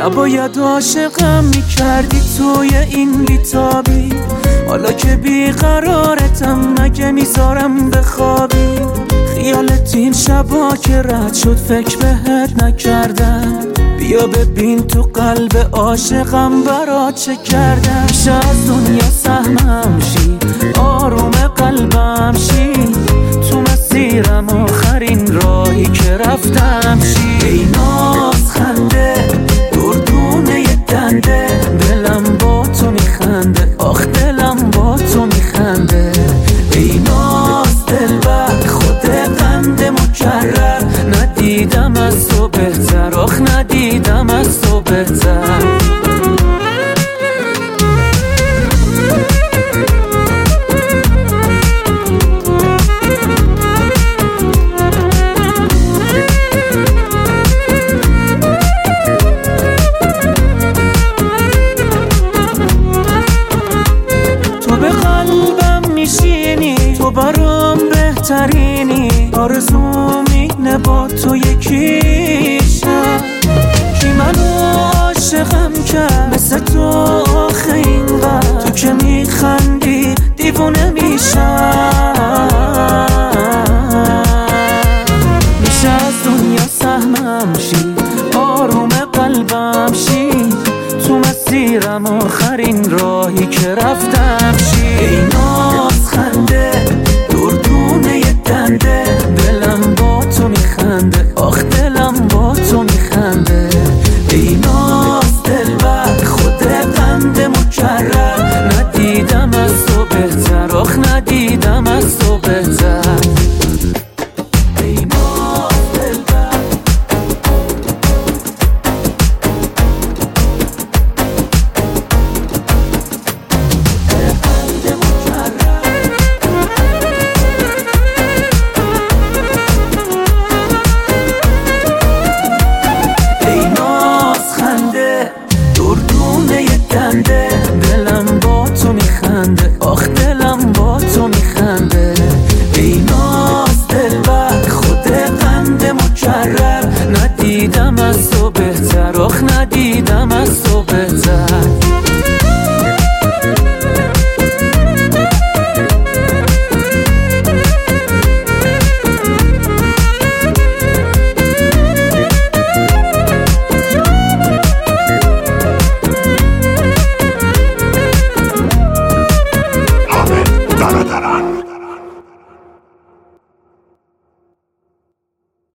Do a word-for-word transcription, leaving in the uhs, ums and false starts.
نباید عاشقم میکردی توی این بیتابی، حالا که بیقرارتم مگه میذارم بخوابی. خیالت این شبا که رد شد فکر بهت نکردم، بیا ببین تو قلب عاشقم برات چه کردم. میشه از دنیا سهمم شی، آروم قلبم شی، تو مسیرم آخرین راهی که رفتم شی. ای ناز خنده دردونه ی دنده، دلم با تو میخنده، آخ دلم با تو میخنده. ای ناز دلبر خود قند مکرر، ندیدم از تو بهتر، آخ ندیدم از تو بهتر. تو برام بهترینی، آرزوم اینه با تو یکیشم. کی منو عاشقم کرد مثل تو آخه اینقدر، تو که میخندی دیوونه میشم. میشه از دنیا سهمم شی، آروم قلبم شی، تو مسیرم آخرین راهی که رفتم شی. ای ناز خنده دردونه ی دنده، دلم با تو میخنده، آخ دلم با تو میخنده. ای ناز دلبر خود قند مکرر، ندیدم از تو بهتر، آخ ندیدم از تو بهتر. دلم با تو میخنده، آخ دلم با تو میخنده. ای ناز دلبر خود قند مکرر، ندیدم از تو بهتر، آخ ندیدم از تو بهتر.